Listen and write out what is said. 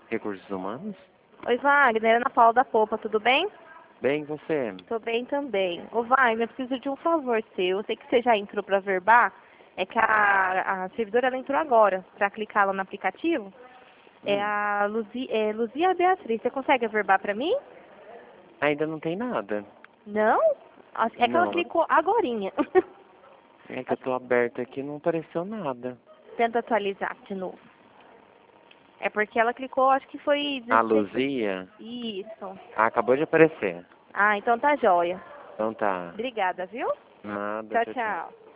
Recursos Humanos? Oi, Wagner, Ana Paula da Popa, tudo bem? Bem, você? Tô bem também. Ô, Wagner, eu preciso de um favor seu. Eu sei que você já entrou para verbar, é que a servidora ela entrou agora, para clicar lá no aplicativo. É a Luzia Beatriz. Você consegue verbar para mim? Ainda não tem nada. Não? É que ela Não. clicou agorinha. É que eu tô aberto aqui e não apareceu nada. Tenta atualizar de novo. É porque ela clicou, acho que foi A 16. Luzia? Isso. Acabou de aparecer. Ah, então tá jóia. Então tá. Obrigada, viu? Nada, Tchau, tchau, tchau. tchau.